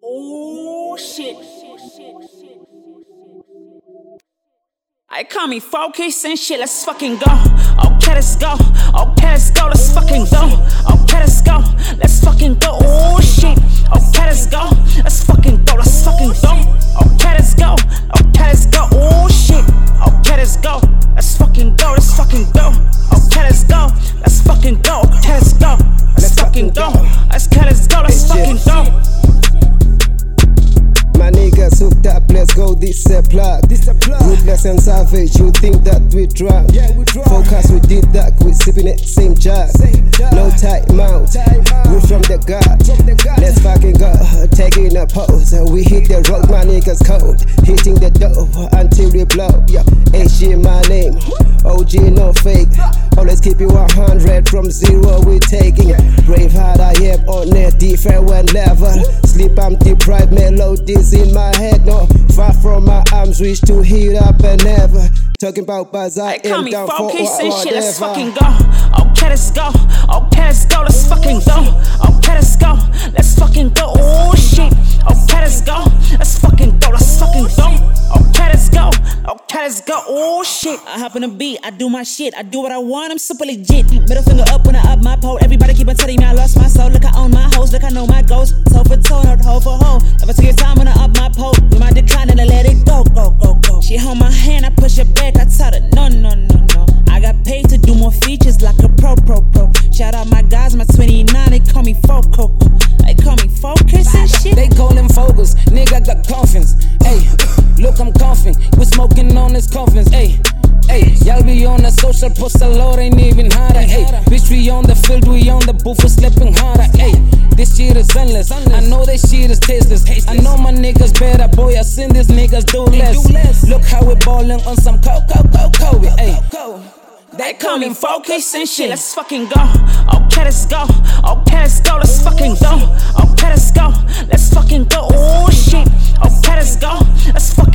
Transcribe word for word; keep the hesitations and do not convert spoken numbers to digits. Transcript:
Oh shit. I call me focus and shit, let's fucking go. Okay, let's go. Okay, let's go, let's fucking go. Okay, let's go. Let's fucking go. Oh shit. Okay, let's go. Let's fucking go. Let's fucking go. Okay, let's go. Okay, let's go. Oh shit. Okay, let's go. Let's fucking go. Let's fucking go. Okay, let's go. Let's fucking go. Okay, let's go. Let's fucking go. Let's go. Let's go. Let's fucking go. My niggas hooked up, let's go, this a plug. Ruthless and savage, you think that we drunk. Yeah, we drunk. Focus, we did that, we sipping it, same jug. No time out, we from the gut. Let's fucking go, taking a pose. We hit the road, my niggas cold. Hitting the dope until we blow. Yeah, H G my name, O G no fake. Always keep it one hundred, from zero we taking. Brave hard I am on a different one level. Sleep I'm deprived, melodies in my head, no. Far from my arms, reach to heat up and never. Talking about buzz, I call am me down for focus and shit, let's whatever. fucking go. Okay, let's go. Okay, let's go. Let's fucking go. Okay, let's go. Let's fucking go. Oh shit. Okay, let's go. Let's fucking go. Let's fucking go. Okay, let's go. Okay, let's go. Oh shit. I hop on the beat, I do my shit, I do what I want, I'm super legit. Middle finger up when I up my pole. Everybody keep on telling me I lost my soul. Look, I own my hoes, look, I know my goals. Toe for toe, not hoe for hoe. Never take your time when I up my pole. Do my decline and I let it go, go, go, go. She hold my hand, I push her back, I tell her no, no, no, no. I got paid to do more features like a pro, pro, pro. Shout out my guys, my twenty-nine, they call me Foco. They call me Focus and shit. They call him Focus, nigga got confidence. Ayy, look, I'm confident. We smoking on this confidence. Ayy, ayy, y'all be on the social post a lot, ain't even harder. Ayy, bitch, we on the field, we on the booth, we slipping harder. Ayy, this shit is endless. I know this shit is tasteless. I know my niggas better, boy. I seen these niggas do less. Look how we ballin' on some coke, coke, coke, coke. Ayy. They call me focus and shit, let's fucking go. Okay, let's go. Okay, let's go. Let's fucking go. Okay, let's go. Let's fucking go. Oh shit. Okay, let's go. Let's fucking